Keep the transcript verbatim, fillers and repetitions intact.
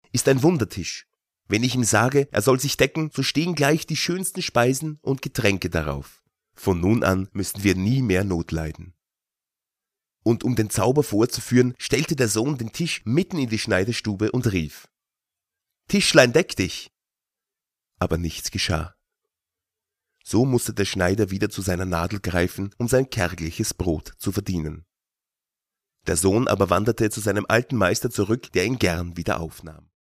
ist ein Wundertisch. Wenn ich ihm sage, er soll sich decken, so stehen gleich die schönsten Speisen und Getränke darauf. Von nun an müssen wir nie mehr Not leiden. Und um den Zauber vorzuführen, stellte der Sohn den Tisch mitten in die Schneiderstube und rief: »Tischlein, deck dich!« Aber nichts geschah. So musste der Schneider wieder zu seiner Nadel greifen, um sein kärgliches Brot zu verdienen. Der Sohn aber wanderte zu seinem alten Meister zurück, der ihn gern wieder aufnahm.